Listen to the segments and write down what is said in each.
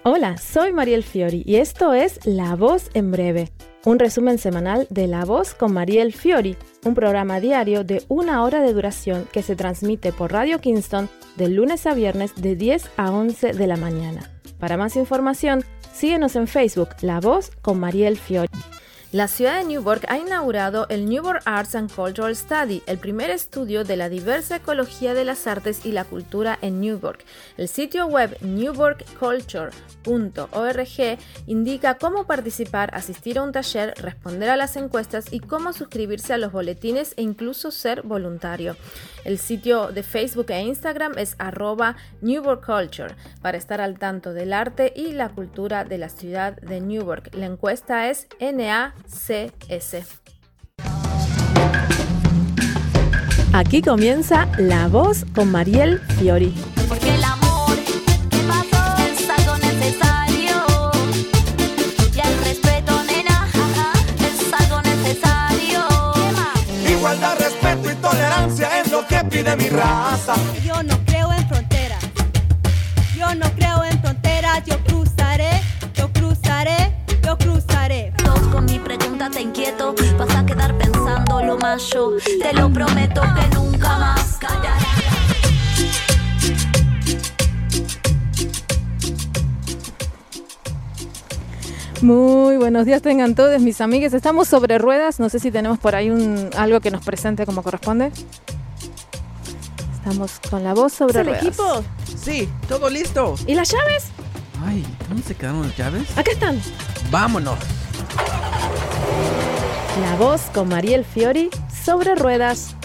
Hola, soy Mariel Fiori y esto es La Voz en Breve, un resumen semanal de La Voz con Mariel Fiori, un programa diario de 1 hora de duración que se transmite por Radio Kingston de lunes a viernes de 10 a 11 de la mañana. Para más información, síguenos en Facebook, La Voz con Mariel Fiori. La ciudad de Newburgh ha inaugurado el Newburgh Arts and Cultural Study, el primer estudio de la diversa ecología de las artes y la cultura en Newburgh. El sitio web newburghculture.org indica cómo participar, asistir a un taller, responder a las encuestas y cómo suscribirse a los boletines e incluso ser voluntario. El sitio de Facebook e Instagram es @newburghculture para estar al tanto del arte y la cultura de la ciudad de Newburgh. La encuesta es NACS. Aquí comienza La Voz con Mariel Fiori. Porque el amor que pasó es algo necesario. Y el respeto, nena, es algo necesario. Igualdad, respeto y tolerancia es lo que pide mi raza. Yo no creo en fronteras. Yo no creo en fronteras. Yo cruzaré, yo cruzaré, yo cruzaré. Con mi pregunta te inquieto, vas a quedar pensando lo más yo. Te lo prometo que nunca más callaré. Muy buenos días tengan todos mis amigues. Estamos sobre ruedas. No sé si tenemos por ahí algo que nos presente como corresponde. Estamos con La Voz sobre ruedas. ¿El equipo? Sí, todo listo. ¿Y las llaves? Ay, ¿dónde se quedaron las llaves? Acá están. Vámonos. La Voz con Mariel Fiori sobre ruedas.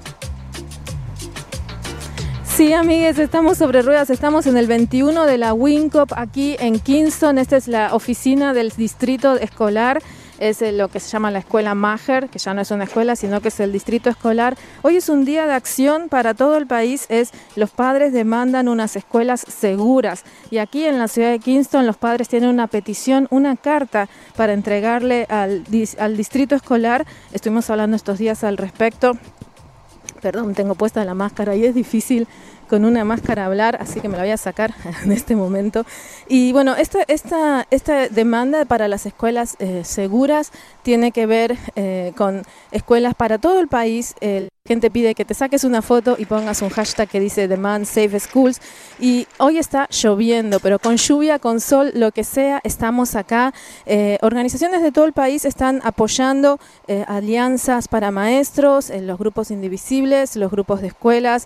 Sí, amigues, estamos sobre ruedas, estamos en el 21 de la WinCop aquí en Kingston. Esta es la oficina del distrito escolar. Es lo que se llama la escuela Maher, que ya no es una escuela, sino que es el distrito escolar. Hoy es un día de acción para todo el país. Los padres demandan unas escuelas seguras. Y aquí en la ciudad de Kingston los padres tienen una petición, una carta para entregarle al distrito escolar. Estuvimos hablando estos días al respecto. Perdón, tengo puesta la máscara y es difícil con una máscara hablar, así que me la voy a sacar en este momento. Y bueno, esta demanda para las escuelas seguras tiene que ver con escuelas para todo el país. La gente pide que te saques una foto y pongas un hashtag que dice Demand Safe Schools. Y hoy está lloviendo, pero con lluvia, con sol, lo que sea, estamos acá. Organizaciones de todo el país están apoyando alianzas para maestros, los grupos indivisibles, los grupos de escuelas,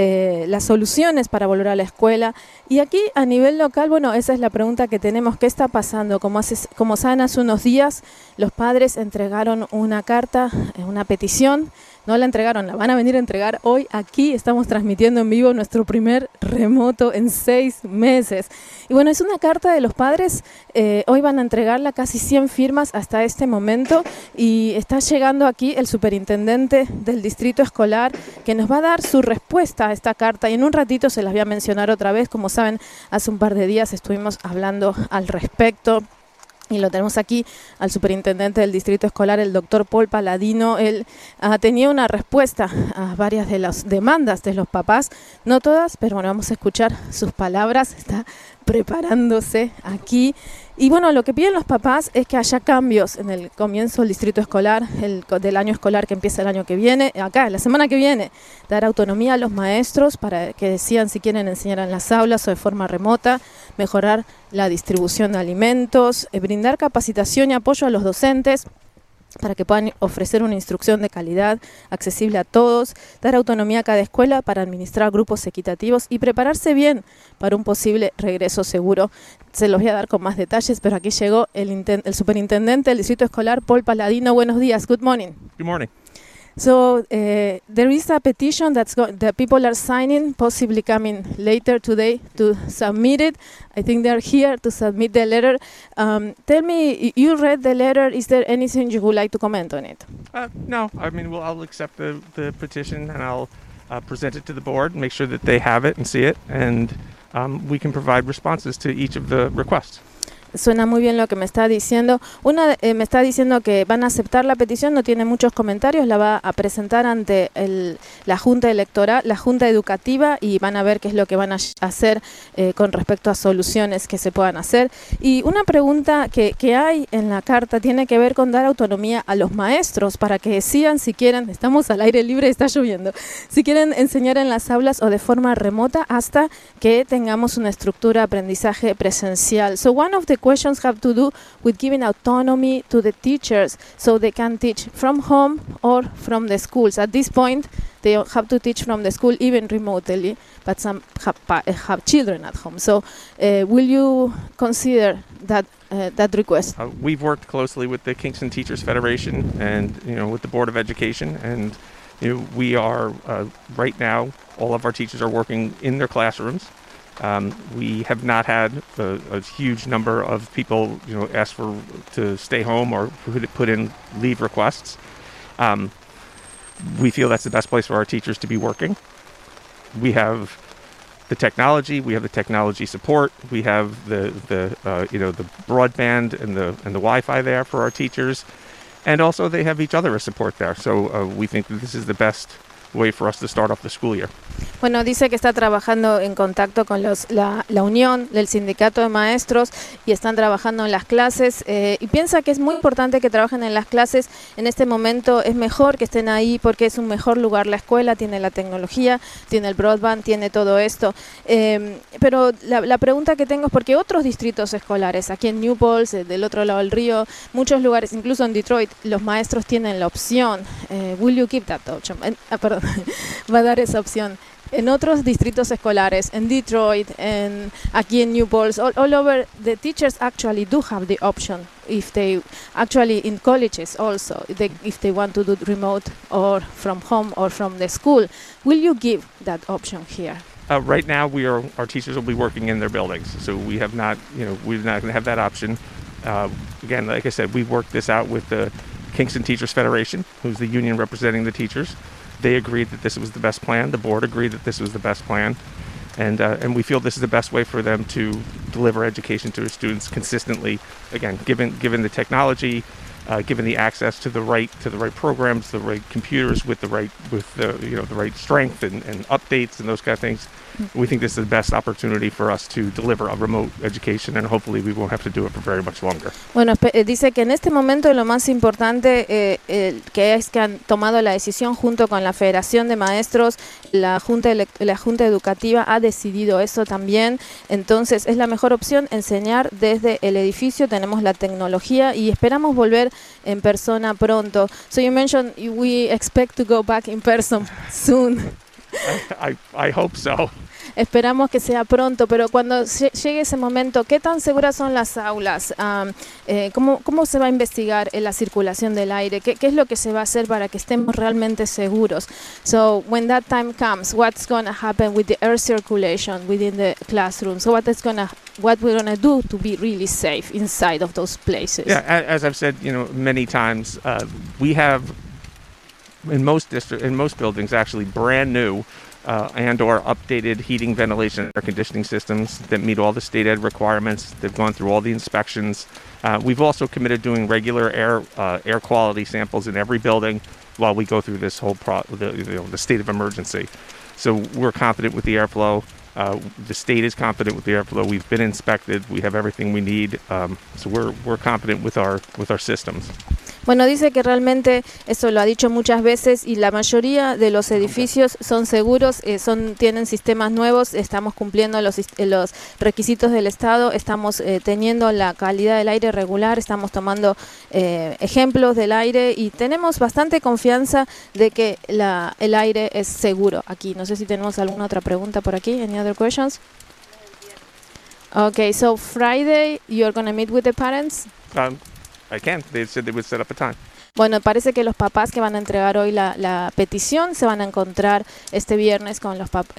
las soluciones para volver a la escuela. Y aquí a nivel local, bueno, esa es la pregunta que tenemos. ¿Qué está pasando? Como saben, hace unos días los padres entregaron una carta, una petición. No la entregaron, la van a venir a entregar hoy aquí. Estamos transmitiendo en vivo nuestro primer remoto en 6 meses. Y bueno, es una carta de los padres. Hoy van a entregarla, casi 100 firmas hasta este momento. Y está llegando aquí el superintendente del distrito escolar que nos va a dar su respuesta a esta carta. Y en un ratito se las voy a mencionar otra vez. Como saben, hace un par de días estuvimos hablando al respecto. Y lo tenemos aquí al superintendente del distrito escolar, el doctor Paul Paladino. Él tenía una respuesta a varias de las demandas de los papás, no todas, pero bueno, vamos a escuchar sus palabras. Está preparándose aquí. Y bueno, lo que piden los papás es que haya cambios en el comienzo del distrito escolar, del año escolar que empieza el año que viene, acá, la semana que viene, dar autonomía a los maestros para que decidan si quieren enseñar en las aulas o de forma remota, mejorar la distribución de alimentos, brindar capacitación y apoyo a los docentes para que puedan ofrecer una instrucción de calidad accesible a todos, dar autonomía a cada escuela para administrar grupos equitativos y prepararse bien para un posible regreso seguro. Se los voy a dar con más detalles, pero aquí llegó el superintendente del distrito escolar, Paul Paladino. Buenos días. Good morning. Good morning. So there is a petition that people are signing, possibly coming later today to submit it. I think they're here to submit the letter. Tell me, you read the letter. Is there anything you would like to comment on it? No, I mean, I'll accept the petition and I'll present it to the board, make sure that they have it and see it, and we can provide responses to each of the requests. Suena muy bien lo que me está diciendo. Me está diciendo que van a aceptar la petición, no tiene muchos comentarios, la va a presentar ante la Junta Electoral, la Junta Educativa, y van a ver qué es lo que van a hacer con respecto a soluciones que se puedan hacer. Y una pregunta que hay en la carta tiene que ver con dar autonomía a los maestros para que decidan si quieren, estamos al aire libre, está lloviendo, si quieren enseñar en las aulas o de forma remota hasta que tengamos una estructura de aprendizaje presencial. So one of the questions have to do with giving autonomy to the teachers so they can teach from home or from the schools. At this point, they have to teach from the school even remotely, but some have children at home. So will you consider that request? We've worked closely with the Kingston Teachers Federation and with the Board of Education, and we are right now all of our teachers are working in their classrooms. We have not had a huge number of people, ask to stay home or put in leave requests. We feel that's the best place for our teachers to be working. We have the technology, we have the technology support, we have the broadband and the Wi-Fi there for our teachers, and also they have each other as support there. So we think that this is the best way for us to start off the school year. Bueno, dice que está trabajando en contacto con la unión del sindicato de maestros y están trabajando en las clases y piensa que es muy importante que trabajen en las clases. En este momento es mejor que estén ahí porque es un mejor lugar la escuela, tiene la tecnología, tiene el broadband, tiene todo esto. Pero la pregunta que tengo es porque otros distritos escolares, aquí en New Paltz, del otro lado del río, muchos lugares, incluso en Detroit, los maestros tienen la opción. Will you give that option? Perdón, va a dar esa opción. En otros distritos escolares, en Detroit, aquí en New Paltz, all over, the teachers actually do have the option. If they actually in colleges also, if they want to do remote or from home or from the school, will you give that option here? Right now, our teachers will be working in their buildings, so we have not, we're not going to have that option. Again, like I said, we've worked this out with the Kingston Teachers Federation, who's the union representing the teachers. They agreed that this was the best plan. The board agreed that this was the best plan. And we feel this is the best way for them to deliver education to their students consistently. Again, given the technology, given the access to the right programs, the right computers with the right strength and updates and those kind of things. We think this is the best opportunity for us to deliver a remote education, and hopefully we won't have to do it for very much longer. Bueno, dice que en este momento lo más importante que es que han tomado la decisión junto con la Federación de Maestros, la Junta Educativa ha decidido eso también. Entonces es la mejor opción enseñar desde el edificio. Tenemos la tecnología y esperamos volver en persona pronto. So you mentioned we expect to go back in person soon. I hope so. Esperamos que sea pronto, pero cuando llegue ese momento, ¿qué tan seguras son las aulas? ¿Cómo se va a investigar la circulación del aire? ¿Qué es lo que se va a hacer para que estemos realmente seguros? So when that time comes, what's going to happen with the air circulation within the classroom? So what we're going to do to be really safe inside of those places? Yeah, as I've said, many times, we have in most buildings actually brand new and or updated heating, ventilation, and air conditioning systems that meet all the state ed requirements. They've gone through all the inspections. We've also committed doing regular air quality samples in every building while we go through this whole the state of emergency. So we're confident with the airflow. The state is confident with the airflow. We've been inspected. We have everything we need. So we're confident with our systems. Bueno, dice que realmente eso lo ha dicho muchas veces y la mayoría de los edificios son seguros, tienen sistemas nuevos, estamos cumpliendo los requisitos del Estado, estamos teniendo la calidad del aire regular, estamos tomando ejemplos del aire y tenemos bastante confianza de que el aire es seguro aquí. No sé si tenemos alguna otra pregunta por aquí. Any other questions? Okay, so Friday you're going to meet with the parents? I can. They said they would set up a time. Bueno, parece que los papás que van a entregar hoy la petición se van a encontrar este viernes con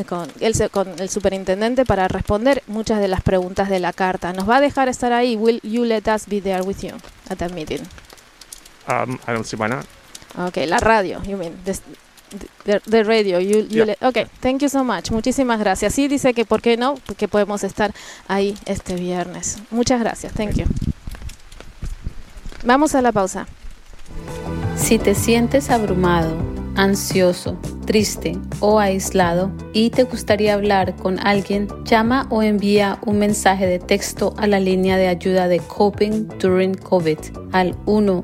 el superintendente para responder muchas de las preguntas de la carta. ¿Nos va a dejar estar ahí? Will you let us be there with you at that meeting? I don't see why not. Okay, la radio, you mean. The radio. Yeah. Okay, thank you so much. Muchísimas gracias. Sí, dice que por qué no, que podemos estar ahí este viernes. Muchas gracias. Thank you. Vamos a la pausa. Si te sientes abrumado, ansioso, triste o aislado y te gustaría hablar con alguien, llama o envía un mensaje de texto a la línea de ayuda de Coping During COVID al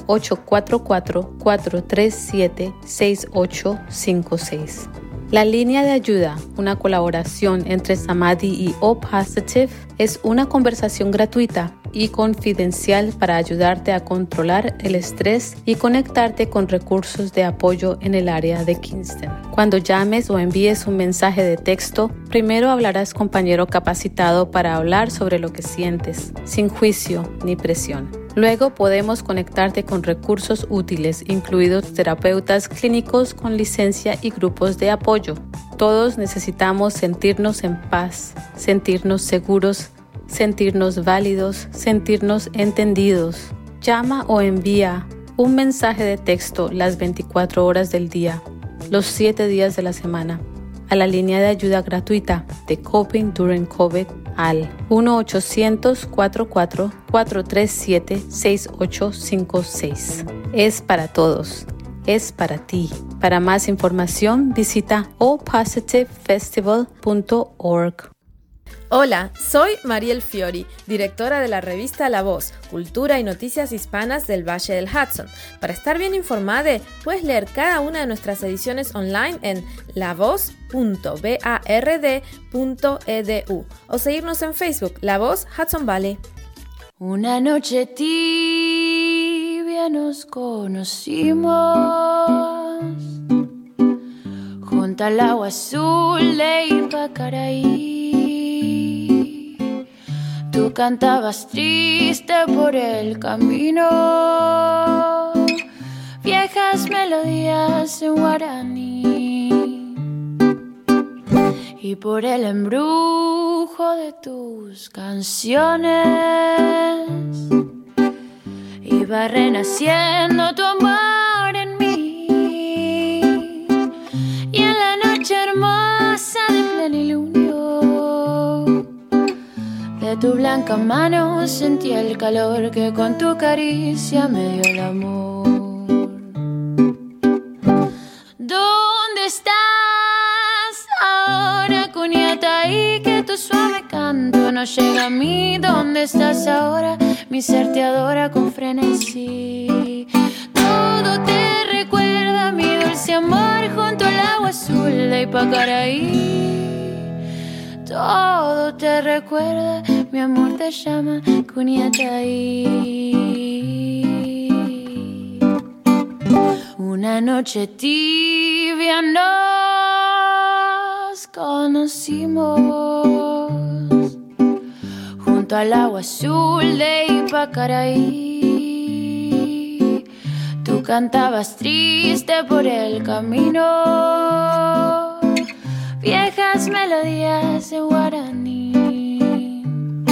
1-844-437-6856. La línea de ayuda, una colaboración entre Samadhi y O Positive, es una conversación gratuita y confidencial para ayudarte a controlar el estrés y conectarte con recursos de apoyo en el área de Kingston. Cuando llames o envíes un mensaje de texto, primero hablarás con compañero capacitado para hablar sobre lo que sientes, sin juicio ni presión. Luego podemos conectarte con recursos útiles, incluidos terapeutas clínicos con licencia y grupos de apoyo. Todos necesitamos sentirnos en paz, sentirnos seguros, sentirnos válidos, sentirnos entendidos. Llama o envía un mensaje de texto las 24 horas del día, los 7 días de la semana, a la línea de ayuda gratuita de Coping During COVID al 1-800-444-437-6856. Es para todos. Es para ti. Para más información, visita opositivefestival.org. Hola, soy Mariel Fiori, directora de la revista La Voz, Cultura y Noticias Hispanas del Valle del Hudson. Para estar bien informada, puedes leer cada una de nuestras ediciones online en lavoz.bard.edu o seguirnos en Facebook, La Voz Hudson Valley. Una noche tibia nos conocimos junto al agua azul de Ipacaraí. Tú cantabas triste por el camino, viejas melodías en guaraní, y por el embrujo de tus canciones iba renaciendo tu amor en mí. Y en la noche hermosa de plenilunio, de tu blanca mano sentí el calor que con tu caricia me dio el amor. ¿Dónde estás ahora, cuñata? Y que tu suave canto no llega a mí. ¿Dónde estás ahora? Mi ser te adora con frenesí. Todo te recuerda mi dulce amor junto al agua azul de Ipacaraí. Todo te recuerda, mi amor te llama, Cuniataí. Una noche tibia nos conocimos junto al agua azul de Ipacaraí. Tú cantabas triste por el camino, viejas melodías en guaraní,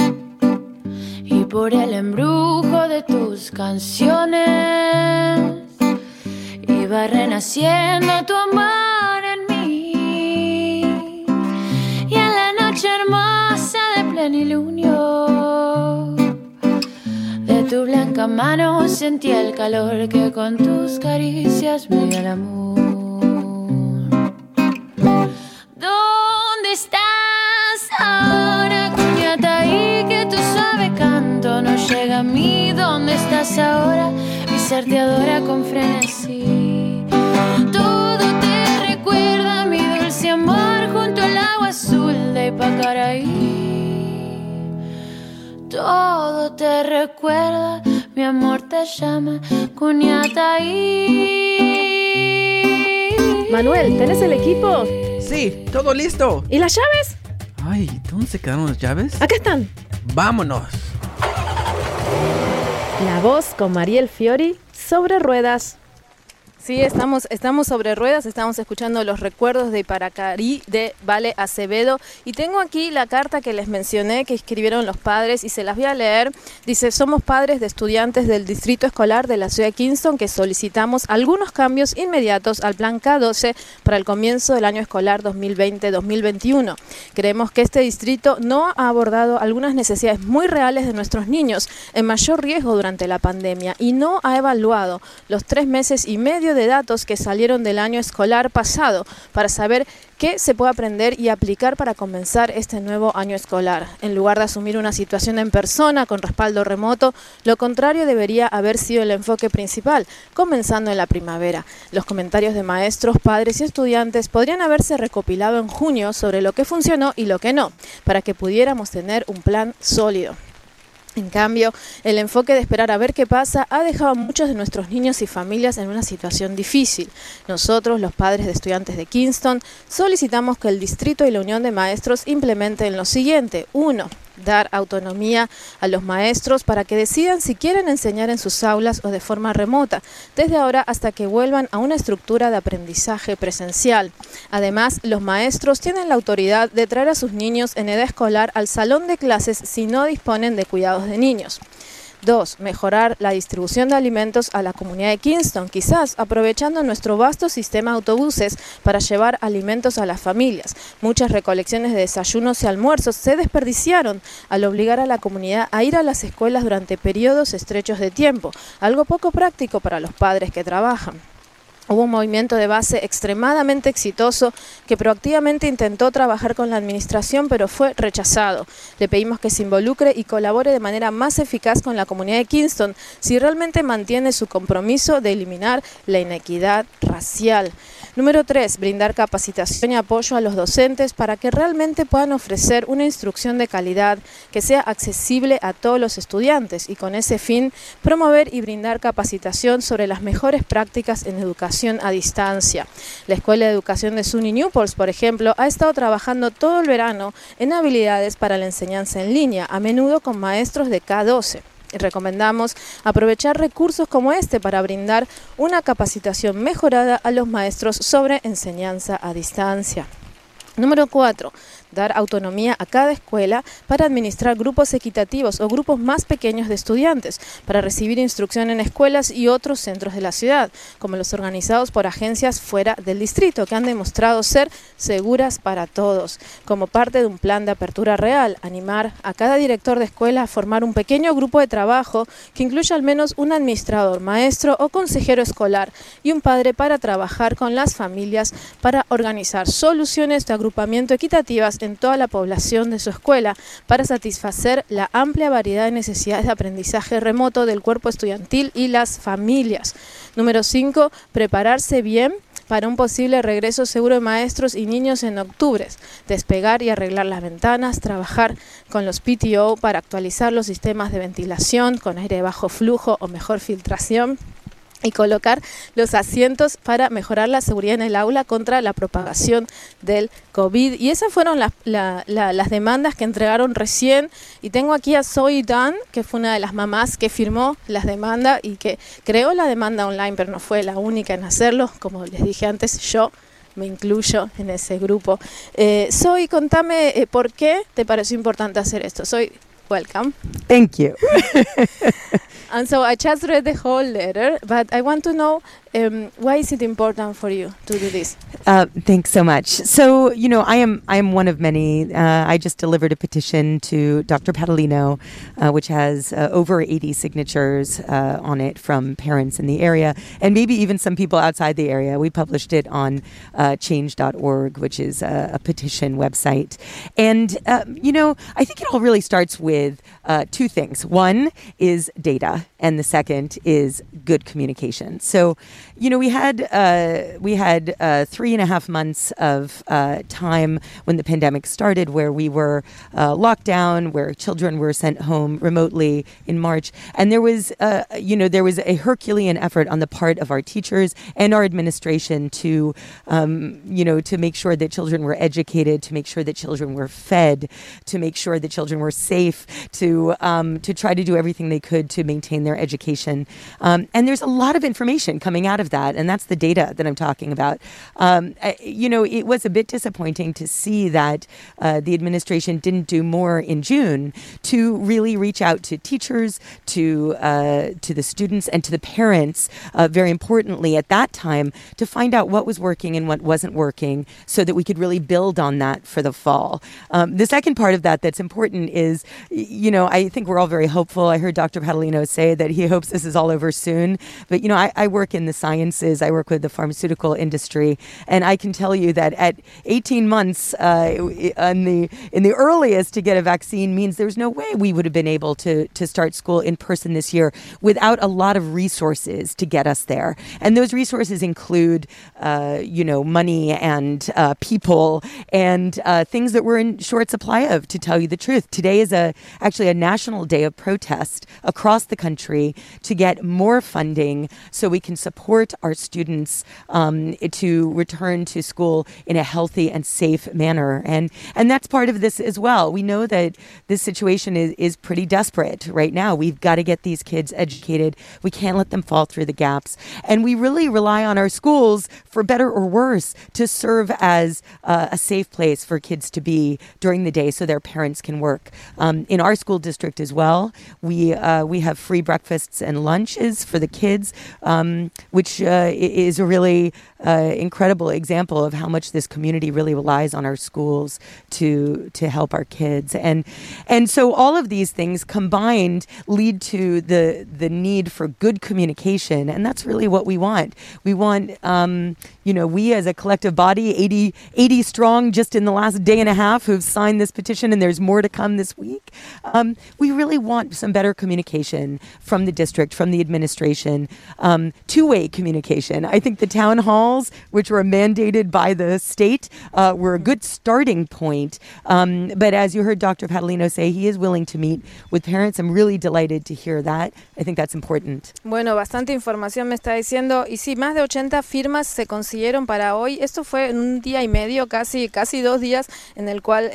y por el embrujo de tus canciones iba renaciendo tu amor en mí. Y en la noche hermosa de plenilunio, de tu blanca mano sentí el calor que con tus caricias me dio el amor. ¿Dónde estás ahora, Cuniataí? Que tu suave canto no llega a mí. ¿Dónde estás ahora? Mi ser te adora con frenesí. Todo te recuerda mi dulce amor junto al agua azul de Ipacaraí. Todo te recuerda, mi amor te llama, Cuniataí. Manuel, ¿tenés el equipo? Sí, todo listo. ¿Y las llaves? Ay, ¿dónde se quedaron las llaves? Acá están. Vámonos. La Voz con Mariel Fiori sobre ruedas. Sí, estamos sobre ruedas, estamos escuchando los recuerdos de Iparacarí de Vale Acevedo y tengo aquí la carta que les mencioné que escribieron los padres y se las voy a leer. Dice: somos padres de estudiantes del distrito escolar de la ciudad de Kingston que solicitamos algunos cambios inmediatos al plan K12 para el comienzo del año escolar 2020-2021. Creemos que este distrito no ha abordado algunas necesidades muy reales de nuestros niños en mayor riesgo durante la pandemia y no ha evaluado los 3 meses y medio de datos que salieron del año escolar pasado para saber qué se puede aprender y aplicar para comenzar este nuevo año escolar. En lugar de asumir una situación en persona con respaldo remoto, lo contrario debería haber sido el enfoque principal, comenzando en la primavera. Los comentarios de maestros, padres y estudiantes podrían haberse recopilado en junio sobre lo que funcionó y lo que no, para que pudiéramos tener un plan sólido. En cambio, el enfoque de esperar a ver qué pasa ha dejado a muchos de nuestros niños y familias en una situación difícil. Nosotros, los padres de estudiantes de Kingston, solicitamos que el distrito y la unión de maestros implementen lo siguiente. 1. Dar autonomía a los maestros para que decidan si quieren enseñar en sus aulas o de forma remota, desde ahora hasta que vuelvan a una estructura de aprendizaje presencial. Además, los maestros tienen la autoridad de traer a sus niños en edad escolar al salón de clases si no disponen de cuidados de niños. 2. Mejorar la distribución de alimentos a la comunidad de Kingston, quizás aprovechando nuestro vasto sistema de autobuses para llevar alimentos a las familias. Muchas recolecciones de desayunos y almuerzos se desperdiciaron al obligar a la comunidad a ir a las escuelas durante periodos estrechos de tiempo, algo poco práctico para los padres que trabajan. Hubo un movimiento de base extremadamente exitoso que proactivamente intentó trabajar con la administración, pero fue rechazado. Le pedimos que se involucre y colabore de manera más eficaz con la comunidad de Kingston si realmente mantiene su compromiso de eliminar la inequidad racial. Número 3. Brindar capacitación y apoyo a los docentes para que realmente puedan ofrecer una instrucción de calidad que sea accesible a todos los estudiantes y con ese fin promover y brindar capacitación sobre las mejores prácticas en educación a distancia. La Escuela de Educación de SUNY Newport, por ejemplo, ha estado trabajando todo el verano en habilidades para la enseñanza en línea, a menudo con maestros de K12. Recomendamos aprovechar recursos como este para brindar una capacitación mejorada a los maestros sobre enseñanza a distancia. Número 4. Dar autonomía a cada escuela para administrar grupos equitativos o grupos más pequeños de estudiantes, para recibir instrucción en escuelas y otros centros de la ciudad, como los organizados por agencias fuera del distrito, que han demostrado ser seguras para todos. Como parte de un plan de apertura real, animar a cada director de escuela a formar un pequeño grupo de trabajo que incluya al menos un administrador, maestro o consejero escolar y un padre para trabajar con las familias para organizar soluciones de agrupamiento equitativas en toda la población de su escuela para satisfacer la amplia variedad de necesidades de aprendizaje remoto del cuerpo estudiantil y las familias. Número 5. Prepararse bien para un posible regreso seguro de maestros y niños en octubre. Despegar y arreglar las ventanas, trabajar con los PTO para actualizar los sistemas de ventilación con aire de bajo flujo o mejor filtración, y colocar los asientos para mejorar la seguridad en el aula contra la propagación del COVID. Y esas fueron las demandas que entregaron recién. Y tengo aquí a Zoe Dunn, que fue una de las mamás que firmó las demandas y que creó la demanda online, pero no fue la única en hacerlo. Como les dije antes, yo me incluyo en ese grupo. Zoe, contame por qué te pareció importante hacer esto. Zoe, welcome. Thank you. And so I just read the whole letter, but I want to know why is it important for you to do this? Thanks so much. So, you know, I am one of many. I just delivered a petition to Dr. Padalino, which has over 80 signatures on it from parents in the area, and maybe even some people outside the area. We published it on change.org, which is a petition website. And, you know, I think it all really starts with two things. One is data, and the second is good communication. So, you know, we had 3.5 months of time when the pandemic started, where we were locked down, where children were sent home remotely in March, and there was a Herculean effort on the part of our teachers and our administration to make sure that children were educated, to make sure that children were fed, to make sure that children were safe, to to try to do everything they could to maintain their education. And there's a lot of information coming out of that, and that's the data that I'm talking about. It was a bit disappointing to see that the administration didn't do more in June to really reach out to teachers, to the students, and to the parents, very importantly at that time, to find out what was working and what wasn't working so that we could really build on that for the fall. The second part of that that's important is, I think we're all very hopeful. I heard Dr. Padalino say that he hopes this is all over soon. But, I work in the sciences. I work with the pharmaceutical industry. And I can tell you that at 18 months in the earliest to get a vaccine means there's no way we would have been able to start school in person this year without a lot of resources to get us there. And those resources include, money and people and things that we're in short supply of, to tell you the truth. Today is actually a national day of protest across the country to get more funding so we can support our students to return to school in a healthy and safe manner. And that's part of this as well. We know that this situation is pretty desperate right now. We've got to get these kids educated. We can't let them fall through the gaps. And we really rely on our schools, for better or worse, to serve as a safe place for kids to be during the day so their parents can work. In our school district as well, we have free breakfasts and lunches for the kids, which is a really incredible example of how much this community really relies on our schools to help our kids. And so all of these things combined lead to the need for good communication, and that's really what we want. We want, we as a collective body, 80 strong just in the last day and a half who've signed this petition, and there's more to come this week. We really want some better communication from the district, from the administration, two-way communication. I think the town halls, which were mandated by the state, were a good starting point. But as you heard Dr. Padalino say, he is willing to meet with parents. I'm really delighted to hear that. I think that's important. Bueno, bastante información me está diciendo. Y sí, más de 80 firmas se consiguieron para hoy. Esto fue en un día y medio, casi 2 días, en el cual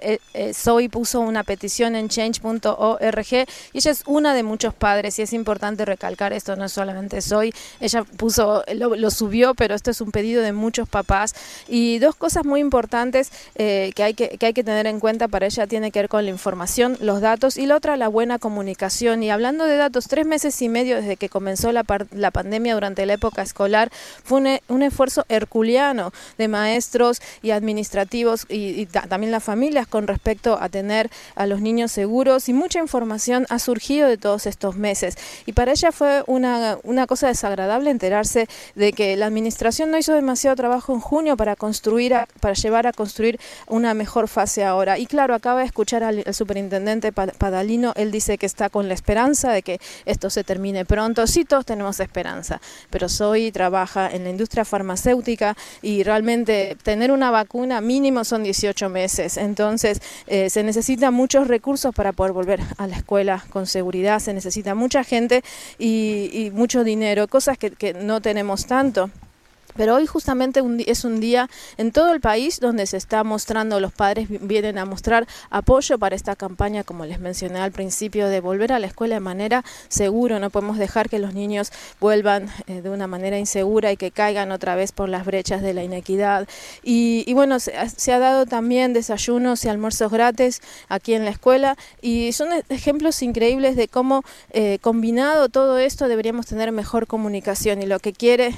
Zoe puso una petición en change.org. Y ella es una de muchos padres, y es importante recalcar esto, no es solamente Zoe. Ella lo subió, pero esto es un pedido de muchos papás. Y dos cosas muy importantes que hay que tener en cuenta para ella tiene que ver con la información, los datos, y la otra, la buena comunicación. Y hablando de datos, 3 meses y medio desde que comenzó la pandemia durante la época escolar, fue un esfuerzo herculeano de maestros y administrativos y también las familias con respecto a tener a los niños seguros, y mucha información ha surgido de todos estos meses. Y para ella fue una cosa desagradable enterarse de que la administración no hizo demasiado trabajo en junio para llevar a construir una mejor fase ahora. Y claro, acaba de escuchar al superintendente Padalino. Él dice que está con la esperanza de que esto se termine pronto. Sí, todos tenemos esperanza, pero Zoe trabaja en la industria farmacéutica y realmente tener una vacuna mínimo son 18 meses. Entonces se necesitan muchos recursos para poder volver a la escuela con seguridad. Se necesita mucha gente y mucho dinero, cosas que no tenemos tanto. Pero hoy justamente es un día en todo el país donde se está mostrando, los padres vienen a mostrar apoyo para esta campaña, como les mencioné al principio, de volver a la escuela de manera segura. No podemos dejar que los niños vuelvan de una manera insegura y que caigan otra vez por las brechas de la inequidad. Y bueno, se ha dado también desayunos y almuerzos gratis aquí en la escuela, y son ejemplos increíbles de cómo combinado todo esto deberíamos tener mejor comunicación, y lo que quiere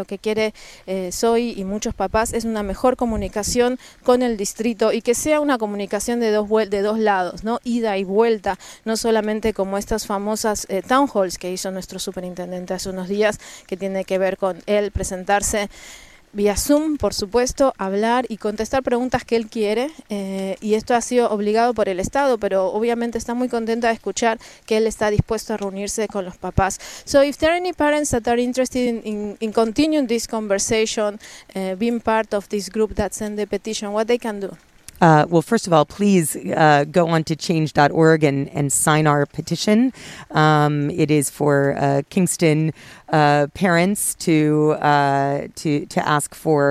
Zoe y muchos papás es una mejor comunicación con el distrito, y que sea una comunicación de dos lados, ¿no? Ida y vuelta, no solamente como estas famosas town halls que hizo nuestro superintendente hace unos días, que tiene que ver con él presentarse vía Zoom, por supuesto, hablar y contestar preguntas que él quiere, y esto ha sido obligado por el Estado, pero obviamente está muy contenta de escuchar que él está dispuesto a reunirse con los papás. So if there are any parents that are interested in continuing this conversation, being part of this group that sent the petition, what they can do? Well, first of all, please go on to change.org and sign our petition. It is for Kingston parents to ask for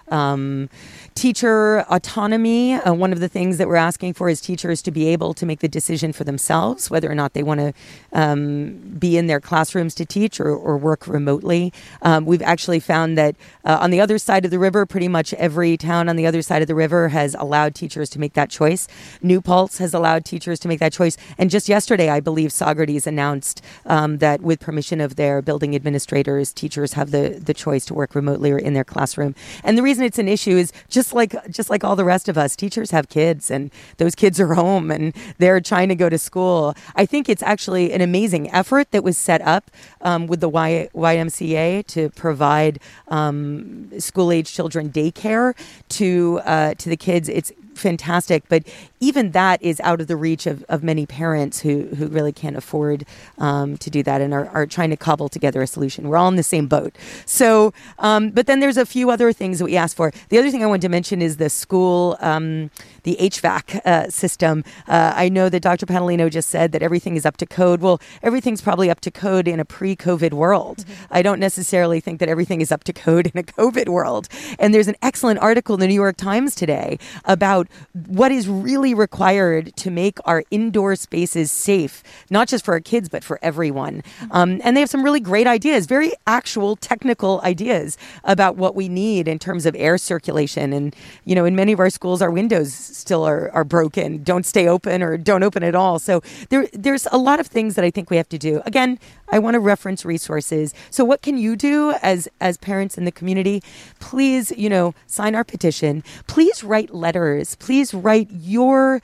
Teacher autonomy. One of the things that we're asking for is teachers to be able to make the decision for themselves whether or not they want to be in their classrooms to teach or work remotely. We've actually found that on the other side of the river, pretty much every town on the other side of the river has allowed teachers to make that choice. New Paltz has allowed teachers to make that choice. And just yesterday, I believe Saugerties announced that with permission of their building administrators, teachers have the choice to work remotely or in their classroom. And the reason it's an issue is just like all the rest of us, teachers have kids and those kids are home and they're trying to go to school. I think it's actually an amazing effort that was set up with the YMCA to provide school-age children daycare to the kids. It's fantastic, but even that is out of the reach of many parents who really can't afford to do that and are trying to cobble together a solution. We're all in the same boat. So, but then there's a few other things that we asked for. The other thing I wanted to mention is the school, the HVAC system. I know that Dr. Padalino just said that everything is up to code. Well, everything's probably up to code in a pre-COVID world. Mm-hmm. I don't necessarily think that everything is up to code in a COVID world. And there's an excellent article in the New York Times today about what is really required to make our indoor spaces safe, not just for our kids, but for everyone. And they have some really great ideas, very actual technical ideas about what we need in terms of air circulation. And, you know, in many of our schools, our windows still are broken, don't stay open or don't open at all. So there's a lot of things that I think we have to do. Again, I want to reference resources. So what can you do as parents in the community? Please, sign our petition. Please write letters. Please write your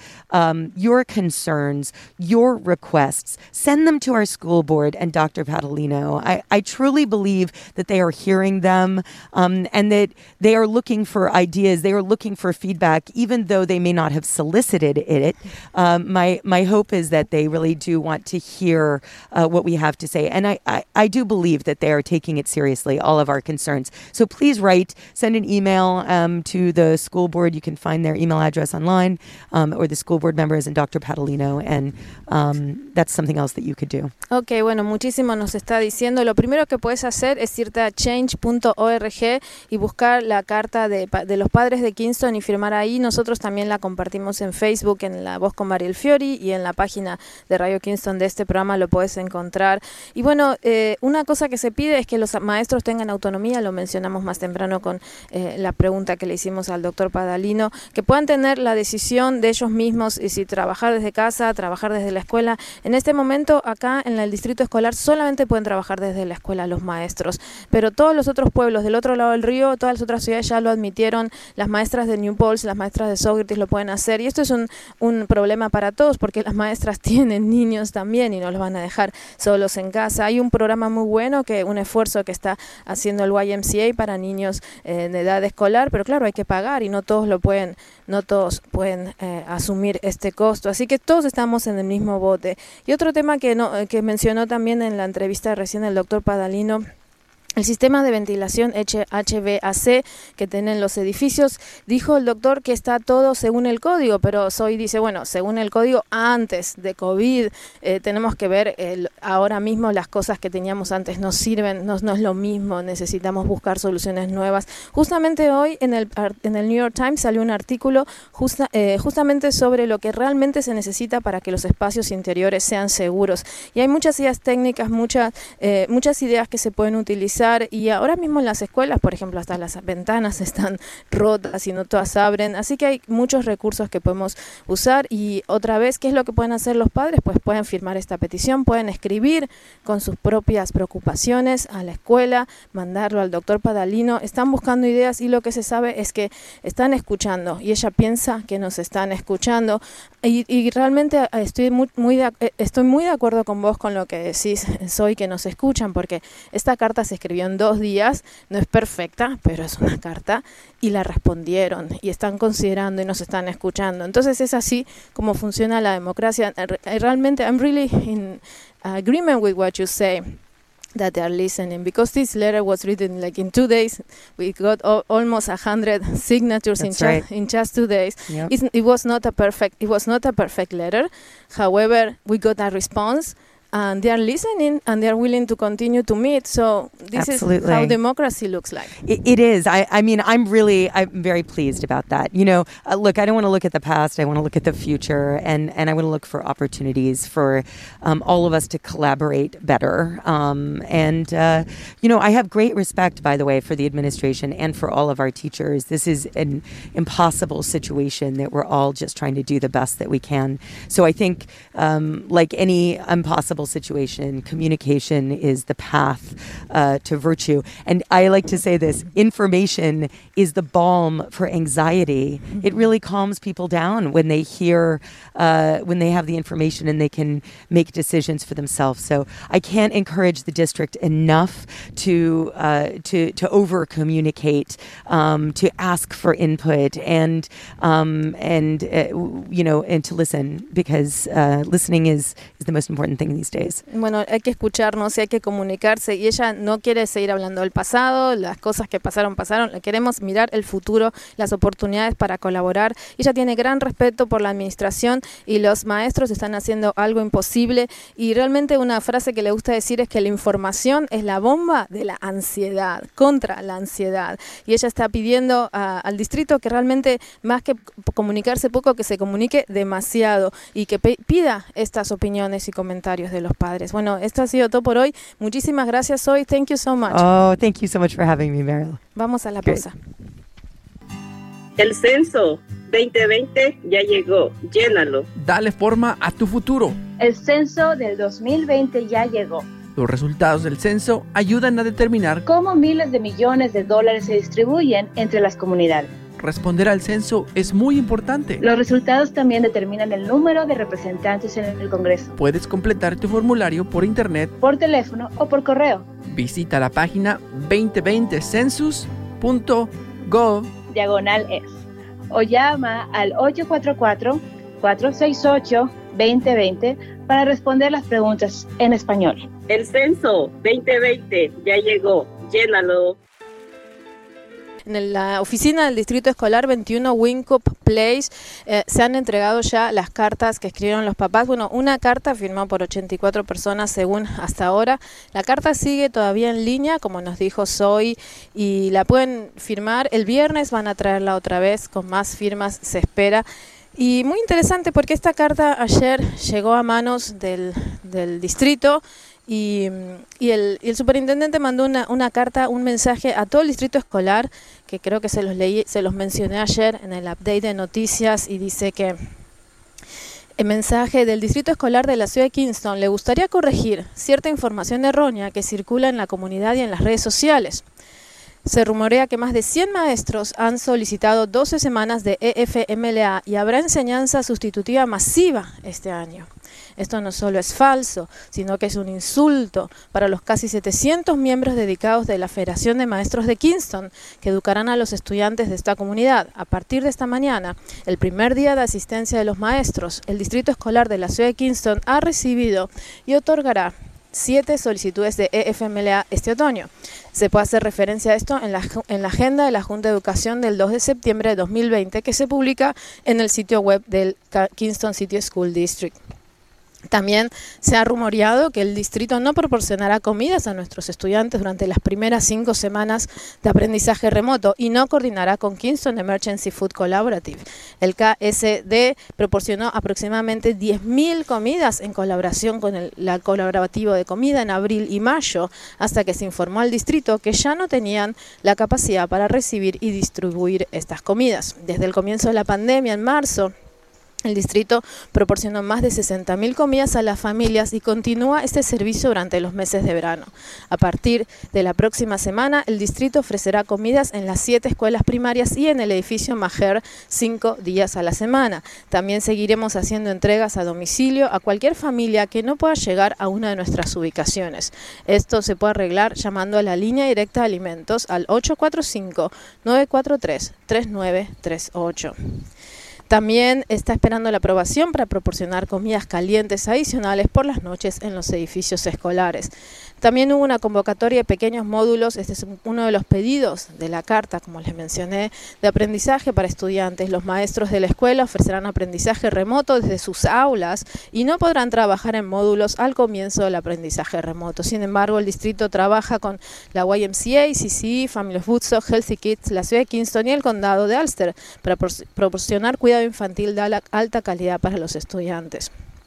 concerns, your requests. Send them to our school board and Dr. Padalino. I truly believe that they are hearing them and that they are looking for ideas. They are looking for feedback, even though they may not have solicited it. My hope is that they really do want to hear what we have to say. And I do believe that they are taking it seriously, all of our concerns. So please send an email to the school board. You can find their email address online or the school board members and Dr. Padalino. And that's something else that you could do. Ok, bueno, muchísimo nos está diciendo. Lo primero que puedes hacer es irte a change.org y buscar la carta de los padres de Kingston y firmar ahí. Nosotros también la compartimos en Facebook, en La Voz con Mariel Fiori y en la página de Radio Kingston de este programa lo puedes encontrar. Y bueno, una cosa que se pide es que los maestros tengan autonomía, lo mencionamos más temprano con la pregunta que le hicimos al doctor Padalino, que puedan tener la decisión de ellos mismos y si trabajar desde casa, trabajar desde la escuela. En este momento acá en el distrito escolar solamente pueden trabajar desde la escuela los maestros, pero todos los otros pueblos del otro lado del río, todas las otras ciudades ya lo admitieron, las maestras de New Paltz, las maestras de Saugerties lo pueden hacer y esto es un problema para todos porque las maestras tienen niños también y no los van a dejar solos en casa. Hay un programa muy bueno, un esfuerzo que está haciendo el YMCA para niños de edad escolar, pero claro, hay que pagar y no todos pueden asumir este costo, así que todos estamos en el mismo bote. Y otro tema que mencionó también en la entrevista recién el doctor Padalino, el sistema de ventilación HVAC que tienen los edificios, dijo el doctor que está todo según el código, pero Zoe dice, bueno, según el código antes de COVID, tenemos que ver ahora mismo las cosas que teníamos antes no sirven, no es lo mismo, necesitamos buscar soluciones nuevas. Justamente hoy en el New York Times salió un artículo justamente sobre lo que realmente se necesita para que los espacios interiores sean seguros. Y hay muchas ideas técnicas, muchas ideas que se pueden utilizar. Y ahora mismo en las escuelas, por ejemplo, hasta las ventanas están rotas y no todas abren, así que hay muchos recursos que podemos usar. Y otra vez, ¿qué es lo que pueden hacer los padres? Pues pueden firmar esta petición, pueden escribir con sus propias preocupaciones a la escuela, mandarlo al doctor Padalino. Están buscando ideas y lo que se sabe es que están escuchando y ella piensa que nos están escuchando y realmente estoy muy de acuerdo con vos con lo que decís, Zoe, que nos escuchan, porque esta carta se escribió en 2 días, no es perfecta, pero es una carta y la respondieron y están considerando y nos están escuchando. Entonces es así como funciona la democracia. Realmente, I'm really in agreement with what you say, that they are listening, because this letter was written like in 2 days. We got almost 100 signatures in just 2 days. Yep. It was not a perfect letter. However, we got a response. and they are listening and they are willing to continue to meet. So this Absolutely. is how democracy looks like. It is. I mean, I'm very pleased about that. You know, look, I don't want to look at the past. I want to look at the future, and I want to look for opportunities for all of us to collaborate better. You know, I have great respect, by the way, for the administration and for all of our teachers. This is an impossible situation that we're all just trying to do the best that we can. So I think, like any impossible situation, communication is the path to virtue. And I like to say this: information is the balm for anxiety. It really calms people down when they hear, when they have the information and they can make decisions for themselves. So I can't encourage the district enough to over communicate, to ask for input, and you know, and to listen, because listening is the most important thing these days. Bueno, hay que escucharnos y hay que comunicarse, y ella no quiere seguir hablando del pasado, las cosas que pasaron, queremos mirar el futuro, las oportunidades para colaborar. Ella tiene gran respeto por la administración y los maestros están haciendo algo imposible, y realmente una frase que le gusta decir es que la información es la bomba de la ansiedad, contra la ansiedad, y ella está pidiendo al distrito que realmente, más que comunicarse poco, que se comunique demasiado y que pida estas opiniones y comentarios de los padres. Bueno, esto ha sido todo por hoy. Muchísimas gracias, Zoe. Thank you so much. Oh, thank you so much for having me, Meryl. Vamos a la Great. pausa. El censo 2020 ya llegó, llénalo. Dale forma a tu futuro. El censo del 2020 ya llegó. Los resultados del censo ayudan a determinar cómo miles de millones de dólares se distribuyen entre las comunidades. Responder al censo es muy importante. Los resultados también determinan el número de representantes en el Congreso. Puedes completar tu formulario por internet, por teléfono o por correo. Visita la página 2020census.gov/es o llama al 844-468-2020 para responder las preguntas en español. El censo 2020 ya llegó, llénalo. En la oficina del Distrito Escolar 21 Wynkoop Place se han entregado ya las cartas que escribieron los papás. Bueno, una carta firmada por 84 personas según hasta ahora. La carta sigue todavía en línea, como nos dijo Zoe, y la pueden firmar. El viernes van a traerla otra vez con más firmas, se espera. Y muy interesante porque esta carta ayer llegó a manos del distrito. Y el superintendente mandó una carta, un mensaje a todo el distrito escolar, que creo que se los mencioné ayer en el update de noticias, y dice que el mensaje del distrito escolar de la ciudad de Kingston: le gustaría corregir cierta información errónea que circula en la comunidad y en las redes sociales. Se rumorea que más de 100 maestros han solicitado 12 semanas de EFMLA y habrá enseñanza sustitutiva masiva este año. Esto no solo es falso, sino que es un insulto para los casi 700 miembros dedicados de la Federación de Maestros de Kingston, que educarán a los estudiantes de esta comunidad. A partir de esta mañana, el primer día de asistencia de los maestros, el Distrito Escolar de la ciudad de Kingston ha recibido y otorgará 7 solicitudes de EFMLA este otoño. Se puede hacer referencia a esto en la agenda de la Junta de Educación del 2 de septiembre de 2020, que se publica en el sitio web del Kingston City School District. También se ha rumoreado que el distrito no proporcionará comidas a nuestros estudiantes durante las primeras 5 semanas de aprendizaje remoto y no coordinará con Kingston Emergency Food Collaborative. El KSD proporcionó aproximadamente 10.000 comidas en colaboración con el colaborativo de comida en abril y mayo, hasta que se informó al distrito que ya no tenían la capacidad para recibir y distribuir estas comidas. Desde el comienzo de la pandemia, en marzo, el distrito proporcionó más de 60.000 comidas a las familias y continúa este servicio durante los meses de verano. A partir de la próxima semana, el distrito ofrecerá comidas en las 7 escuelas primarias y en el edificio Maher 5 días a la semana. También seguiremos haciendo entregas a domicilio a cualquier familia que no pueda llegar a una de nuestras ubicaciones. Esto se puede arreglar llamando a la línea directa de alimentos al 845-943-3938. También está esperando la aprobación para proporcionar comidas calientes adicionales por las noches en los edificios escolares. También hubo una convocatoria de pequeños módulos, este es uno de los pedidos de la carta, como les mencioné, de aprendizaje para estudiantes. Los maestros de la escuela ofrecerán aprendizaje remoto desde sus aulas y no podrán trabajar en módulos al comienzo del aprendizaje remoto. Sin embargo, el distrito trabaja con la YMCA, CCE, Family of Woodstock, Healthy Kids, la ciudad de Kingston y el condado de Ulster para proporcionar cuidado infantil de alta calidad para los estudiantes.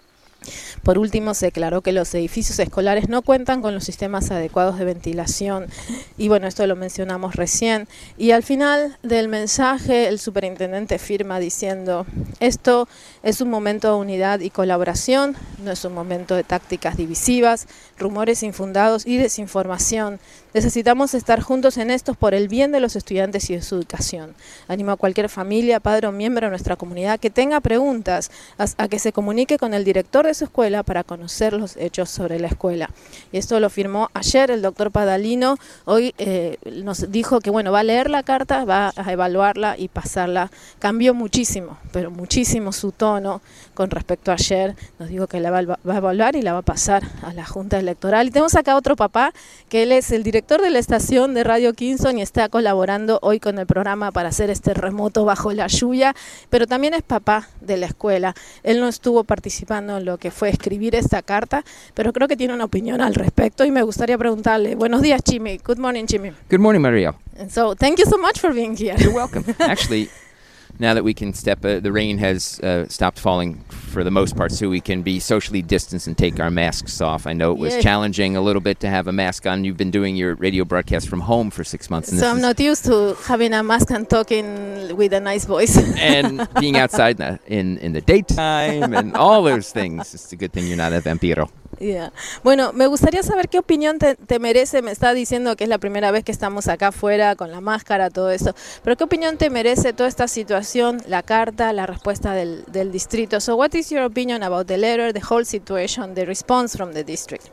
Por último, se declaró que los edificios escolares no cuentan con los sistemas adecuados de ventilación y bueno, esto lo mencionamos recién. Y al final del mensaje el superintendente firma diciendo: esto es un momento de unidad y colaboración, no es un momento de tácticas divisivas, rumores infundados y desinformación. Necesitamos estar juntos en esto por el bien de los estudiantes y de su educación. Animo a cualquier familia, padre o miembro de nuestra comunidad que tenga preguntas a que se comunique con el director de su escuela para conocer los hechos sobre la escuela. Y esto lo firmó ayer el doctor Padalino. Hoy nos dijo que bueno, va a leer la carta, va a evaluarla y pasarla. Cambió muchísimo, pero muchísimo su tono con respecto a ayer. Nos dijo que la va a evaluar y la va a pasar a la Junta Electoral. Y tenemos acá otro papá, que él es el director de la estación de Radio Kingston y está colaborando hoy con el programa para hacer este remoto bajo la lluvia, pero también es papá de la escuela. Él no estuvo participando en lo que fue escribir esta carta, pero creo que tiene una opinión al respecto y me gustaría preguntarle. Buenos días, Jimmy. Good morning, Jimmy. Good morning, Maria. And so, thank you so much for being here. You're welcome. Actually, now that we can the rain has stopped falling for the most part, so we can be socially distanced and take our masks off. I know it was challenging a little bit to have a mask on. You've been doing your radio broadcast from home for 6 months. And so I'm not used to having a mask and talking with a nice voice. And being outside in the daytime and all those things. It's a good thing you're not a vampiro. Yeah. Bueno, me gustaría saber qué opinión te merece. Me está diciendo que es la primera vez que estamos acá afuera con la máscara, todo eso. Pero ¿qué opinión te merece toda esta situación, la carta, la respuesta del distrito? So what is your opinion about the letter, the whole situation, the response from the district?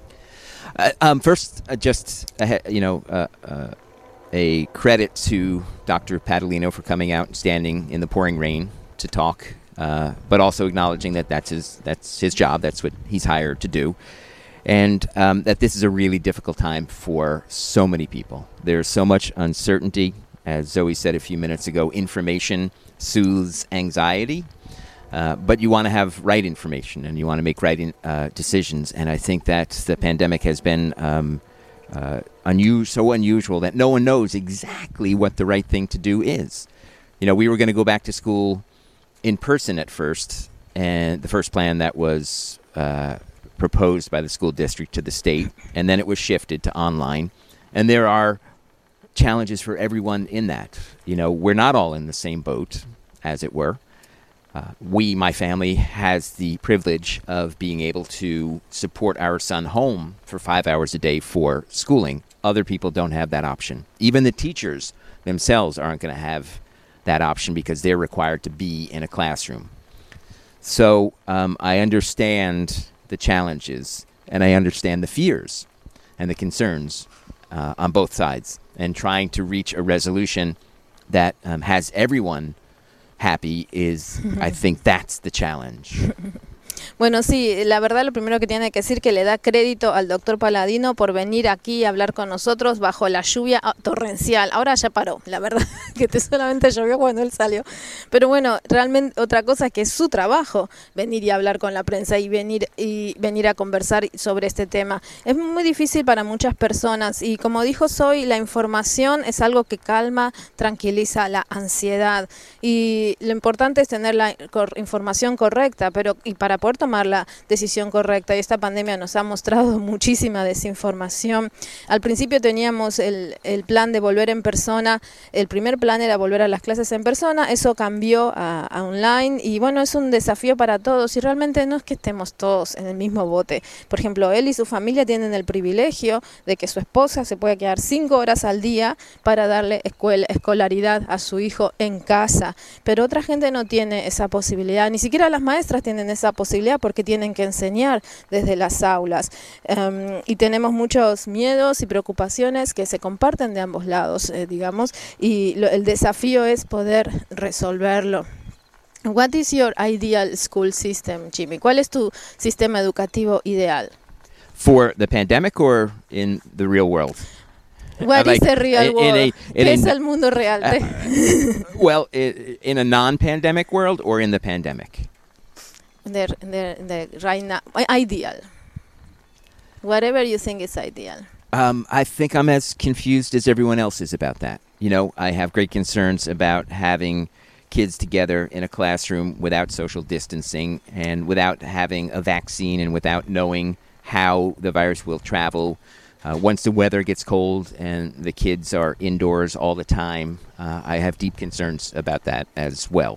First, a credit to Dr. Padalino for coming out and standing in the pouring rain to talk. But also acknowledging that that's his job, that's what he's hired to do, and that this is a really difficult time for so many people. There's so much uncertainty. As Zoe said a few minutes ago, information soothes anxiety, but you want to have right information and you want to make right decisions. And I think that the pandemic has been so unusual that no one knows exactly what the right thing to do is. You know, we were going to go back to school in person at first, and the first plan that was proposed by the school district to the state, and then it was shifted to online. And there are challenges for everyone in that. You know, we're not all in the same boat, as it were. My family, has the privilege of being able to support our son home for 5 hours a day for schooling. Other people don't have that option. Even the teachers themselves aren't going to have that option because they're required to be in a classroom. So I understand the challenges and I understand the fears and the concerns on both sides, and trying to reach a resolution that has everyone happy is, I think that's the challenge. Bueno, sí, la verdad lo primero que tiene que decir que le da crédito al doctor Paladino por venir aquí a hablar con nosotros bajo la lluvia torrencial. Ahora ya paró, la verdad que solamente llovió cuando él salió. Pero bueno, realmente otra cosa es que es su trabajo venir y hablar con la prensa y venir a conversar sobre este tema. Es muy difícil para muchas personas y como dijo Zoe, la información es algo que calma, tranquiliza la ansiedad y lo importante es tener la información correcta, pero y para poder tomar la decisión correcta, y esta pandemia nos ha mostrado muchísima desinformación. Al principio teníamos el plan de volver en persona, el primer plan era volver a las clases en persona, eso cambió a online y bueno, es un desafío para todos y realmente no es que estemos todos en el mismo bote. Por ejemplo, él y su familia tienen el privilegio de que su esposa se puede quedar 5 horas al día para darle escolaridad a su hijo en casa, pero otra gente no tiene esa posibilidad, ni siquiera las maestras tienen esa posibilidad porque tienen que enseñar desde las aulas y tenemos muchos miedos y preocupaciones que se comparten de ambos lados, digamos, y el desafío es poder resolverlo. What is your ideal school system, Jimmy? ¿Cuál es tu sistema educativo ideal? For the pandemic or in the real world? What is the real world? ¿Qué es el mundo real? Well, in a non-pandemic world or in the pandemic? The right now, ideal. Whatever you think is ideal. I think I'm as confused as everyone else is about that. You know, I have great concerns about having kids together in a classroom without social distancing and without having a vaccine and without knowing how the virus will travel. Once the weather gets cold and the kids are indoors all the time, I have deep concerns about that as well.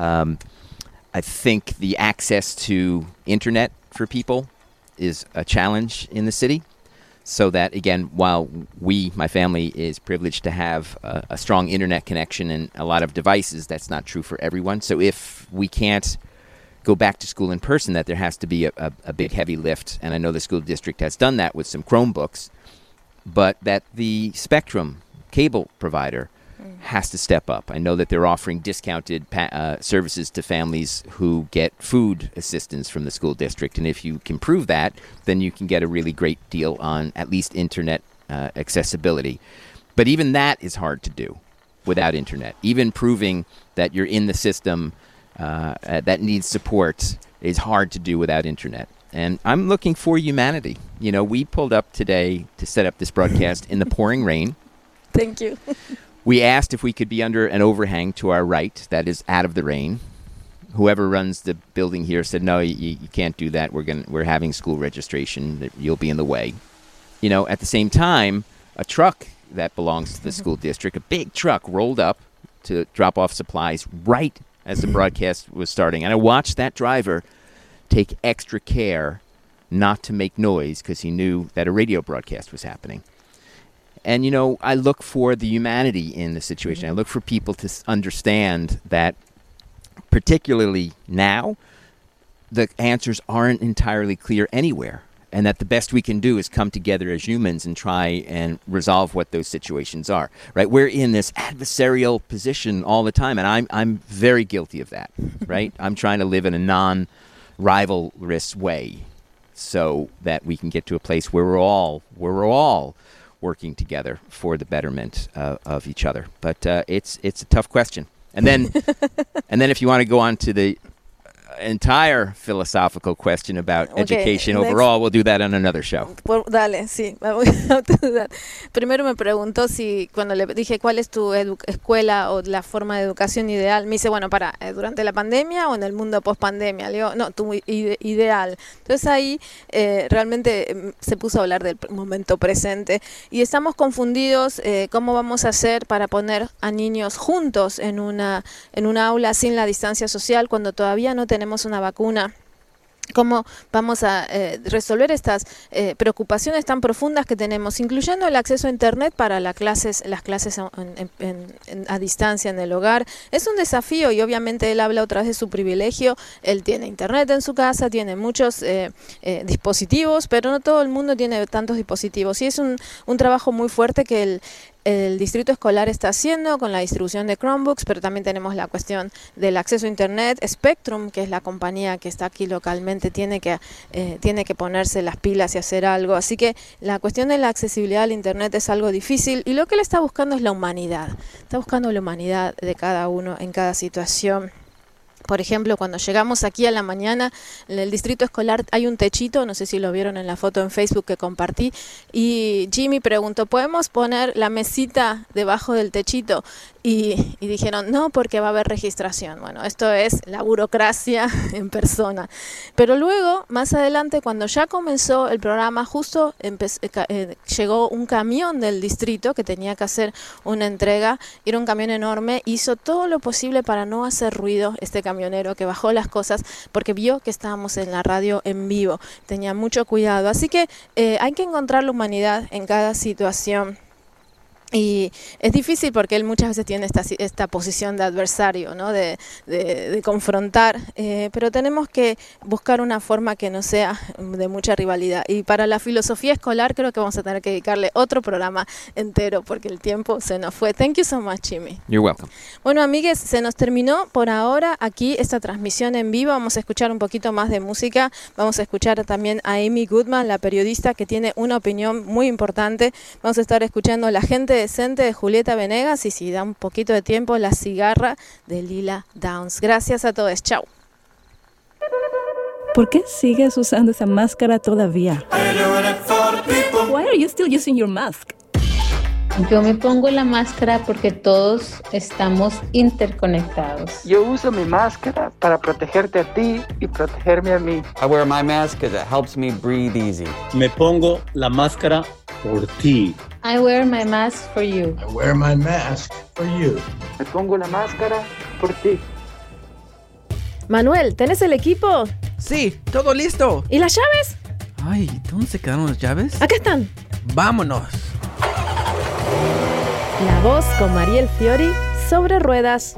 I think the access to internet for people is a challenge in the city. So that, again, while my family is privileged to have a strong internet connection and a lot of devices, that's not true for everyone. So if we can't go back to school in person, that there has to be a big heavy lift. And I know the school district has done that with some Chromebooks, but that the Spectrum cable provider has to step up. I know that they're offering discounted services to families who get food assistance from the school district. And if you can prove that, then you can get a really great deal on at least internet accessibility. But even that is hard to do without internet. Even proving that you're in the system that needs support is hard to do without internet. And I'm looking for humanity. You know, we pulled up today to set up this broadcast in the pouring rain. Thank you. We asked if we could be under an overhang to our right, that is out of the rain. Whoever runs the building here said, no, you can't do that. We're having school registration. You'll be in the way. You know, at the same time, a truck that belongs to the school district, a big truck, rolled up to drop off supplies right as the broadcast was starting. And I watched that driver take extra care not to make noise because he knew that a radio broadcast was happening. And, you know, I look for the humanity in the situation. I look for people to understand that, particularly now, the answers aren't entirely clear anywhere. And that the best we can do is come together as humans and try and resolve what those situations are. Right? We're in this adversarial position all the time. And I'm very guilty of that. Right? I'm trying to live in a non-rivalrous way so that we can get to a place where we're all working together for the betterment of each other. But it's a tough question. And then if you want to go on to the entire philosophical question about education overall, we'll do that on another show. Dale, sí. Primero me preguntó si cuando le dije cuál es tu escuela o la forma de educación ideal, me dice, bueno, ¿durante la pandemia o en el mundo post-pandemia? Le digo, no, tu ideal. Entonces ahí realmente se puso a hablar del momento presente y estamos confundidos cómo vamos a hacer para poner a niños juntos en una aula sin la distancia social cuando todavía no tenemos una vacuna. ¿Cómo vamos a resolver estas preocupaciones tan profundas que tenemos, incluyendo el acceso a Internet para las clases a distancia en el hogar? Es un desafío y obviamente él habla otra vez de su privilegio. Él tiene Internet en su casa, tiene muchos dispositivos, pero no todo el mundo tiene tantos dispositivos. Y es un trabajo muy fuerte que el distrito escolar está haciendo con la distribución de Chromebooks, pero también tenemos la cuestión del acceso a Internet. Spectrum, que es la compañía que está aquí localmente, tiene que ponerse las pilas y hacer algo. Así que la cuestión de la accesibilidad al Internet es algo difícil y lo que él está buscando es la humanidad. Está buscando la humanidad de cada uno en cada situación. Por ejemplo, cuando llegamos aquí a la mañana, en el distrito escolar hay un techito, no sé si lo vieron en la foto en Facebook que compartí, y Jimmy preguntó, ¿podemos poner la mesita debajo del techito? Y dijeron, no, porque va a haber registración. Bueno, esto es la burocracia en persona. Pero luego, más adelante, cuando ya comenzó el programa, justo llegó un camión del distrito que tenía que hacer una entrega. Era un camión enorme, hizo todo lo posible para no hacer ruido este camionero que bajó las cosas porque vio que estábamos en la radio en vivo. Tenía mucho cuidado. Así que hay que encontrar la humanidad en cada situación. Y es difícil porque él muchas veces tiene esta posición de adversario, ¿no? de confrontar, pero tenemos que buscar una forma que no sea de mucha rivalidad. Y para la filosofía escolar creo que vamos a tener que dedicarle otro programa entero porque el tiempo se nos fue. Thank you so much, Jimmy. You're welcome. Bueno, amigues, se nos terminó por ahora aquí esta transmisión en vivo. Vamos a escuchar un poquito más de música. Vamos a escuchar también a Amy Goodman, la periodista que tiene una opinión muy importante. Vamos a estar escuchando La gente decente de Julieta Venegas y, si da un poquito de tiempo, La cigarra de Lila Downs. Gracias a todos. Chao. ¿Por qué sigues usando esa máscara todavía? Why are you still using your mask? Yo me pongo la máscara porque todos estamos interconectados. Yo uso mi máscara para protegerte a ti y protegerme a mí. I wear my mask because it helps me breathe easy. Me pongo la máscara por ti. I wear my mask for you. I wear my mask for you. Me pongo la máscara por ti. Manuel, ¿tenés el equipo? Sí, todo listo. ¿Y las llaves? Ay, ¿dónde se quedaron las llaves? Acá están. Vámonos. La voz con Mariel Fiori sobre ruedas.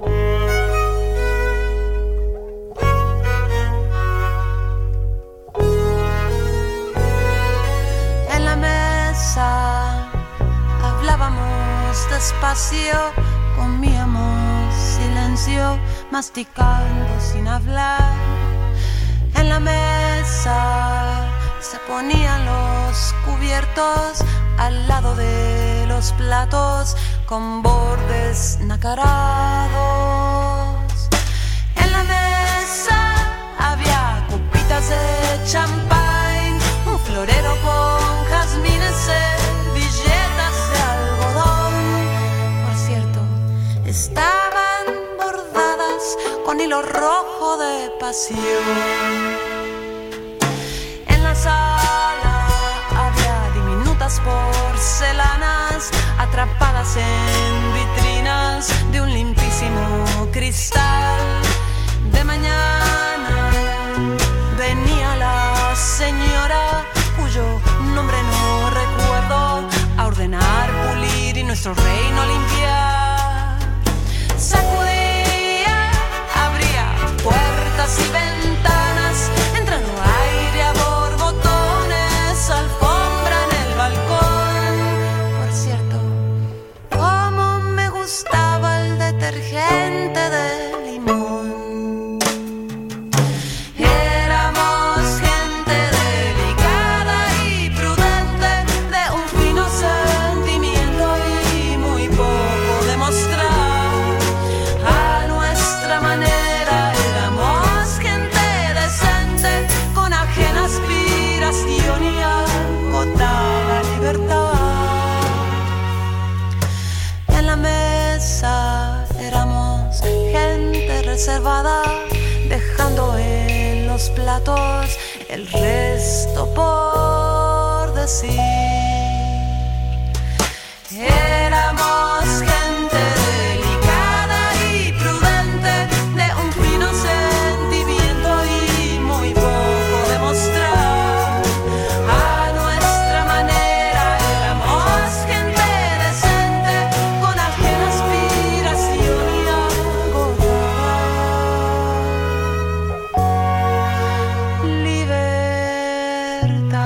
En la mesa hablábamos despacio, comíamos silencio, masticando sin hablar. En la mesa se ponían los cubiertos al lado de los platos con bordes nacarados. En la mesa había copitas de champán, un florero con jazmines, servilletas de algodón. Por cierto, estaban bordadas con hilo rojo de pasión. En la sala había diminutas porcelanas atrapadas en vitrinas de un limpísimo cristal. De mañana venía la señora, cuyo nombre no recuerdo, a ordenar, pulir y nuestro reino limpiar. Sacudía, abría puertas y ventanas, entrando aire a borbotones, alfombra en el balcón. Por cierto, cómo me gustaba el detergente de limón. Éramos gente delicada y prudente, de un fino sentimiento y muy poco demostrar. A nuestra manera éramos gente decente, con ajena aspiración y agotada libertad. En la mesa éramos gente reservada, dejando en los platos el resto por decir. Éramos gente delicada y prudente, de un fino sentimiento y muy poco demostrar. A nuestra manera éramos gente decente, con ajena aspiración y agotada libertad.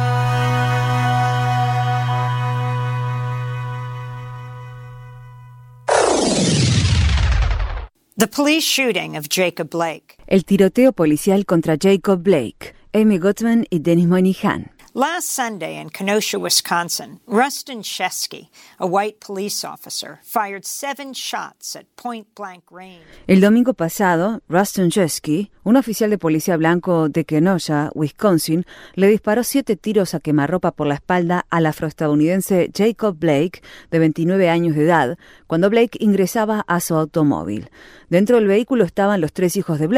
The police shooting of Jacob Blake. El tiroteo policial contra Jacob Blake, Amy Goodman y Dennis Moynihan. Last Sunday in Kenosha, Wisconsin, Rustin Chesky, a white police officer, fired 7 shots at point-blank range. El domingo pasado, Rustin Chesky, un oficial de policía blanco de Kenosha, Wisconsin, le disparó 7 tiros a quemarropa por la espalda al afroestadounidense Jacob Blake, de 29 años de edad, cuando Blake ingresaba a su automóvil. Dentro del vehículo estaban los 3 hijos de Blake,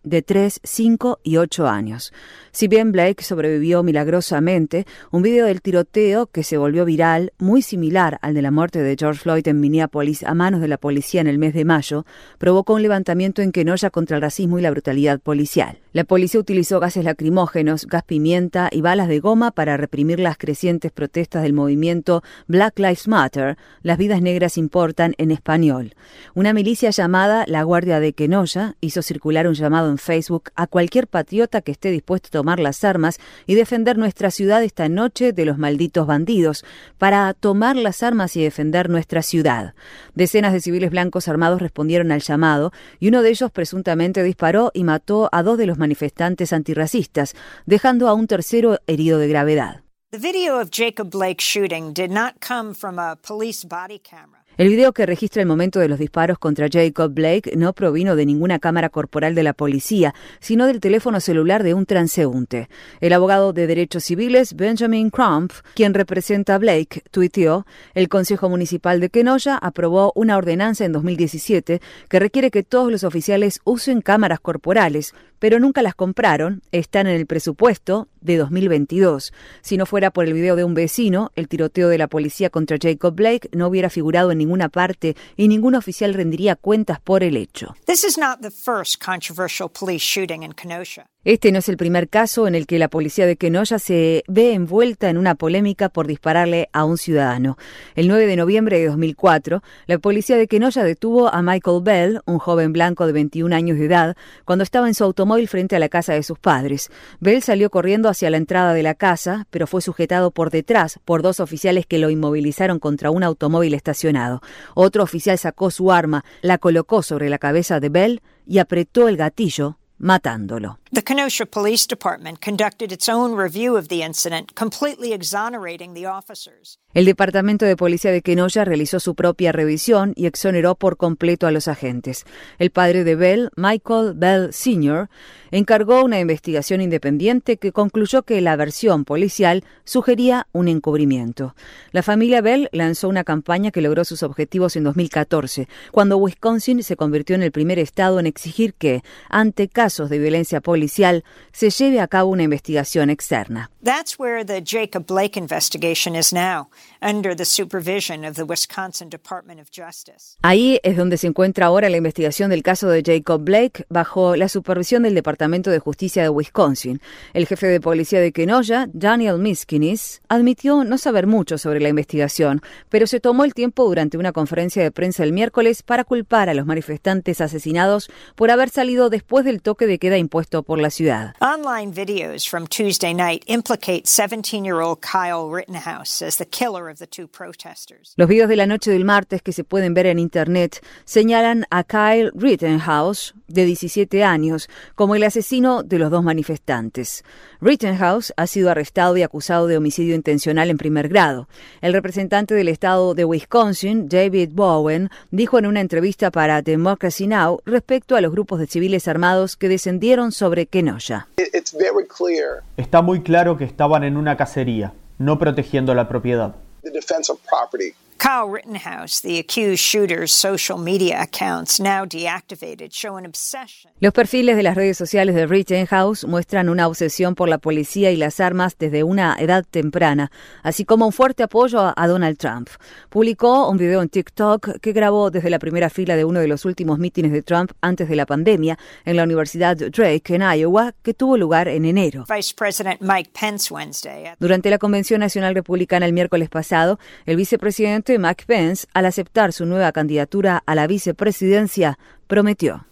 de 3, 5 y 8 años. Si bien Blake sobrevivió milagrosamente, un video del tiroteo que se volvió viral, muy similar al de la muerte de George Floyd en Minneapolis a manos de la policía en el mes de mayo, provocó un levantamiento en Kenosha contra el racismo y la brutalidad policial. La policía utilizó gases lacrimógenos, gas pimienta y balas de goma para reprimir las crecientes protestas del movimiento Black Lives Matter, las vidas negras importan en español. Una milicia llamada la Guardia de Kenosha hizo circular un llamado en Facebook a cualquier patriota que esté dispuesto a tomar las armas y defender nuestra ciudad esta noche de los malditos bandidos, para tomar las armas y defender nuestra ciudad. Decenas de civiles blancos armados respondieron al llamado y uno de ellos presuntamente disparó y mató a 2 de los manifestantes antirracistas, dejando a un tercero herido de gravedad. The video of Jacob Blake's shooting did not come from a police body camera. El video que registra el momento de los disparos contra Jacob Blake no provino de ninguna cámara corporal de la policía, sino del teléfono celular de un transeúnte. El abogado de derechos civiles, Benjamin Crump, quien representa a Blake, tuiteó: el Consejo Municipal de Kenosha aprobó una ordenanza en 2017 que requiere que todos los oficiales usen cámaras corporales, pero nunca las compraron, están en el presupuesto de 2022. Si no fuera por el video de un vecino, el tiroteo de la policía contra Jacob Blake no hubiera figurado en ninguna parte y ningún oficial rendiría cuentas por el hecho. This is not the first controversial police shooting in Kenosha. Este no es el primer caso en el que la policía de Kenosha se ve envuelta en una polémica por dispararle a un ciudadano. El 9 de noviembre de 2004, la policía de Kenosha detuvo a Michael Bell, un joven blanco de 21 años de edad, cuando estaba en su automóvil frente a la casa de sus padres. Bell salió corriendo hacia la entrada de la casa, pero fue sujetado por detrás por 2 oficiales que lo inmovilizaron contra un automóvil estacionado. Otro oficial sacó su arma, la colocó sobre la cabeza de Bell y apretó el gatillo, matándolo. The Kenosha Police Department conducted its own review of the incident, completely exonerating the officers. El Departamento de Policía de Kenosha realizó su propia revisión y exoneró por completo a los agentes. El padre de Bell, Michael Bell Sr., encargó una investigación independiente que concluyó que la versión policial sugería un encubrimiento. La familia Bell lanzó una campaña que logró sus objetivos en 2014, cuando Wisconsin se convirtió en el primer estado en exigir que, ante casos de violencia policial, se lleve a cabo una investigación externa. That's where the Jacob Blake investigation is now, under the supervision of the Wisconsin Department of Justice. Ahí es donde se encuentra ahora la investigación del caso de Jacob Blake, bajo la supervisión del Departamento de Justicia de Wisconsin. El jefe de policía de Kenosha, Daniel Miskinis, admitió no saber mucho sobre la investigación, pero se tomó el tiempo durante una conferencia de prensa el miércoles para culpar a los manifestantes asesinados por haber salido después del toque de queda impuesto por la ciudad. Online videos from Tuesday night implicate 17-year-old Kyle Rittenhouse as the killer of the 2 protesters. Los videos de la noche del martes que se pueden ver en internet señalan a Kyle Rittenhouse, de 17 años, como el asesino de los 2 manifestantes. Rittenhouse ha sido arrestado y acusado de homicidio intencional en primer grado. El representante del estado de Wisconsin, David Bowen, dijo en una entrevista para Democracy Now! Respecto a los grupos de civiles armados que descendieron sobre Kenosha. Está muy claro que estaban en una cacería, no protegiendo la propiedad. Kyle Rittenhouse, the accused shooter's social media accounts now deactivated, show an obsession. Los perfiles de las redes sociales de Rittenhouse muestran una obsesión por la policía y las armas desde una edad temprana, así como un fuerte apoyo a Donald Trump. Publicó un video en TikTok que grabó desde la primera fila de uno de los últimos mítines de Trump antes de la pandemia en la Universidad Drake en Iowa, que tuvo lugar en enero. Vice President Mike Pence Wednesday. Durante la Convención Nacional Republicana el miércoles pasado, el vicepresidente Mike Pence, al aceptar su nueva candidatura a la vicepresidencia, prometió: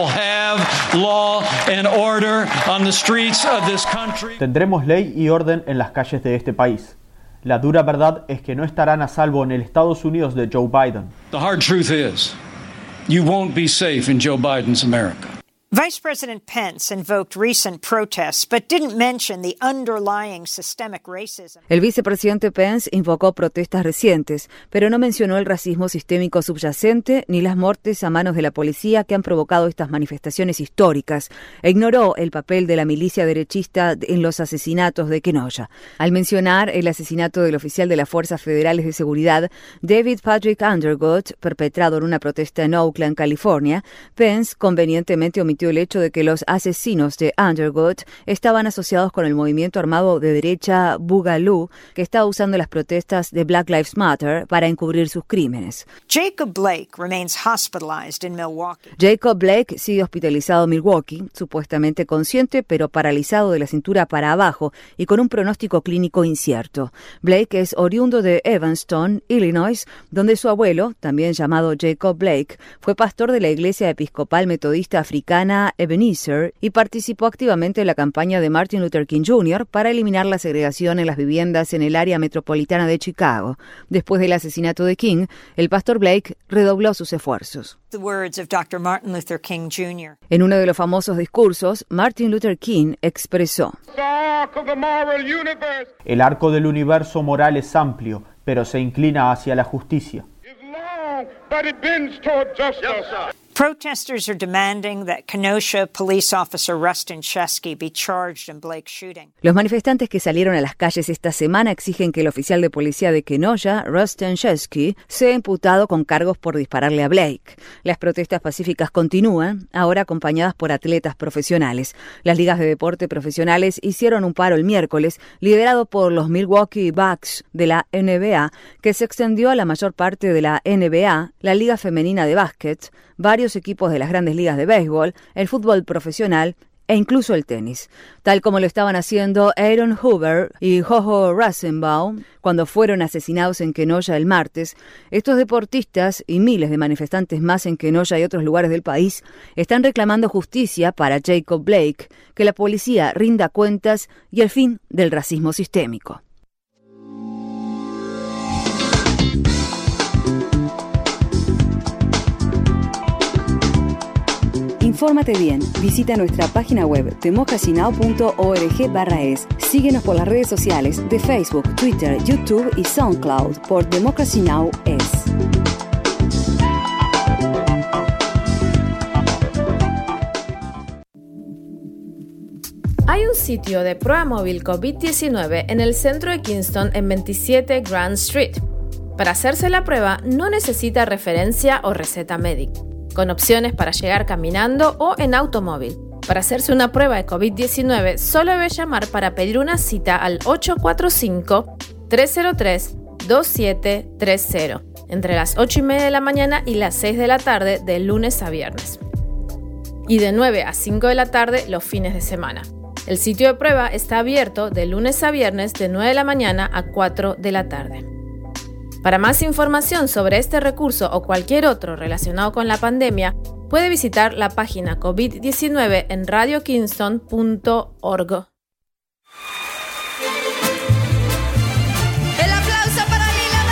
Tendremos ley y orden en las calles de este país. La dura verdad es que no estarán a salvo en el Estados Unidos de Joe Biden. The hard truth is, you won't be safe in Joe Biden's America. Vice President Pence invoked recent protests, but didn't mention the underlying systemic racism. El vicepresidente Pence invocó protestas recientes, pero no mencionó el racismo sistémico subyacente ni las muertes a manos de la policía que han provocado estas manifestaciones históricas. Ignoró el papel de la milicia derechista en los asesinatos de Kenosha. Al mencionar el asesinato del oficial de las Fuerzas Federales de Seguridad, David Patrick Underwood, perpetrado en una protesta en Oakland, California, Pence convenientemente omitió desmintió el hecho de que los asesinos de Underwood estaban asociados con el movimiento armado de derecha Boogaloo, que estaba usando las protestas de Black Lives Matter para encubrir sus crímenes. Jacob Blake remains hospitalized in Milwaukee. Jacob Blake sigue hospitalizado en Milwaukee, supuestamente consciente pero paralizado de la cintura para abajo y con un pronóstico clínico incierto. Blake es oriundo de Evanston, Illinois, donde su abuelo, también llamado Jacob Blake, fue pastor de la Iglesia Episcopal Metodista Africana Ebenezer y participó activamente en la campaña de Martin Luther King Jr. para eliminar la segregación en las viviendas en el área metropolitana de Chicago. Después del asesinato de King, el pastor Blake redobló sus esfuerzos. The words of Dr. Martin Luther King Jr. En uno de los famosos discursos, Martin Luther King expresó: El arco del universo moral es amplio, pero se inclina hacia la justicia. Protesters are demanding that Kenosha police officer Rustin Chesky be charged in Blake's shooting. Los manifestantes que salieron a las calles esta semana exigen que el oficial de policía de Kenosha, Rustin Chesky, sea imputado con cargos por dispararle a Blake. Las protestas pacíficas continúan, ahora acompañadas por atletas profesionales. Las ligas de deporte profesionales hicieron un paro el miércoles, liderado por los Milwaukee Bucks de la NBA, que se extendió a la mayor parte de la NBA, la Liga Femenina de Básquet, varios equipos de las grandes ligas de béisbol, el fútbol profesional e incluso el tenis, tal como lo estaban haciendo Aaron Hoover y Jojo Rosenbaum cuando fueron asesinados en Kenosha el martes. Estos deportistas y miles de manifestantes más en Kenosha y otros lugares del país están reclamando justicia para Jacob Blake, que la policía rinda cuentas y el fin del racismo sistémico. Infórmate bien, visita nuestra página web democracynow.org/es. Síguenos por las redes sociales de Facebook, Twitter, YouTube y SoundCloud por Democracy Now! Es. Hay un sitio de prueba móvil COVID-19 en el centro de Kingston en 27 Grand Street. Para hacerse la prueba no necesita referencia o receta médica, con opciones para llegar caminando o en automóvil. Para hacerse una prueba de COVID-19, solo debe llamar para pedir una cita al 845-303-2730, entre las 8:30 de la mañana y las 6 de la tarde de lunes a viernes. Y de 9 a 5 de la tarde los fines de semana. El sitio de prueba está abierto de lunes a viernes de 9 de la mañana a 4 de la tarde. Para más información sobre este recurso o cualquier otro relacionado con la pandemia, puede visitar la página COVID-19 en radiokingston.org. El aplauso para Lila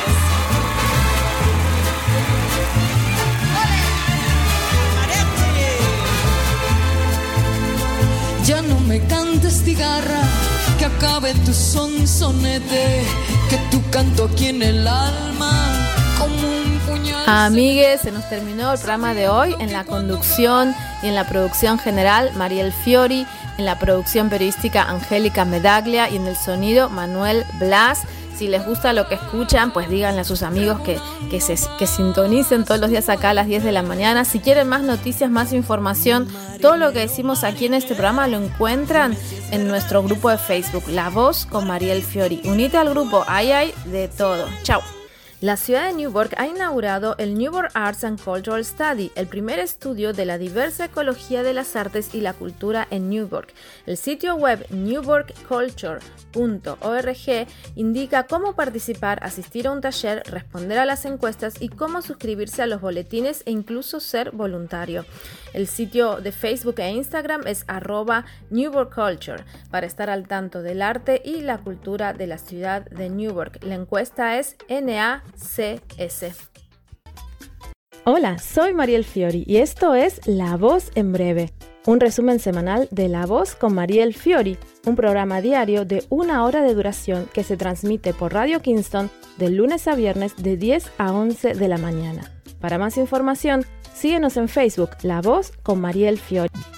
Downs. Ya no me cantes cigarra, que acabe tu sonsonete, que tu canto aquí en el alma como un puñal. Amigues, se nos terminó el programa de hoy. En la conducción y en la producción general, Mariel Fiori, en la producción periodística, Angélica Medaglia, y en el sonido, Manuel Blas. Si les gusta lo que escuchan, pues díganle a sus amigos que sintonicen todos los días acá a las 10 de la mañana. Si quieren más noticias, más información, todo lo que decimos aquí en este programa lo encuentran en nuestro grupo de Facebook, La Voz con Mariel Fiori. Unite al grupo, ahí hay de todo. Chao. La ciudad de Newburgh ha inaugurado el Newburgh Arts and Cultural Study, el primer estudio de la diversa ecología de las artes y la cultura en Newburgh. El sitio web newburghculture.org indica cómo participar, asistir a un taller, responder a las encuestas y cómo suscribirse a los boletines e incluso ser voluntario. El sitio de Facebook e Instagram es @NewburghCulture para estar al tanto del arte y la cultura de la ciudad de Newburgh. La encuesta es NACS. Hola, soy Mariel Fiori y esto es La Voz en Breve, un resumen semanal de La Voz con Mariel Fiori, un programa diario de 1 hora de duración que se transmite por Radio Kingston de lunes a viernes de 10 a 11 de la mañana. Para más información, síguenos en Facebook, La Voz con Mariel Fiori.